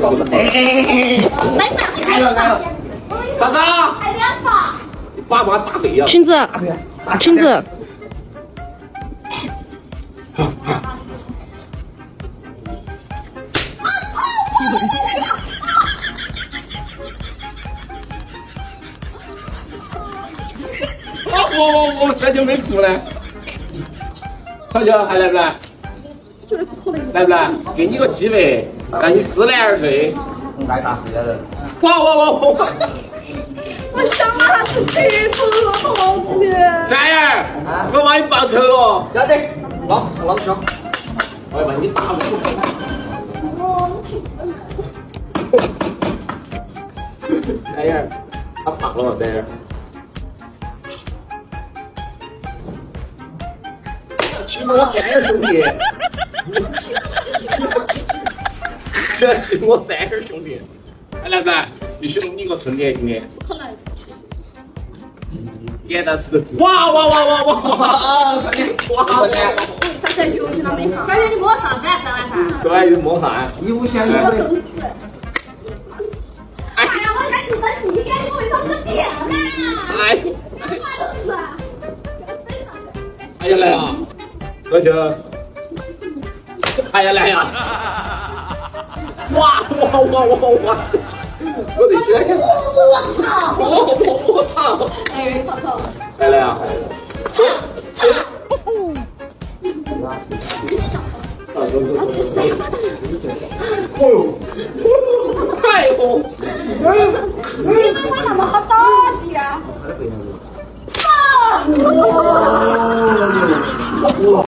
啥子？你把妈打废了！ 裙子，裙子。 我这就没哭呢。小球还来不来？来不来？给你个机会，让你知难而退。 挨打回来了。 哇！ 我想他是铁子，好甜。 三爷，我帮你报仇了。 要得，老兄。 我要把你打回来。三爷，他胖了嘛？三爷。欺负我三爷兄弟，这欺负我三爷兄弟，来不来？必须弄你个春节今天。 不来。 点到吃，哇！快点！ 啥子流行了没？小姐，你摸啥子啊？这晚上？ 对，又摸啥？ 一无相摸依。 钩子。哎呀，我看你真你该我一张子变嘛！ 哎， 啥都是啊。 还要来啊？小球，还要来呀！哇！我对起来看，我操！ 哎，操！ 来啊！哦呦！哎呦！ 你怎么那么好打的啊？ 哇！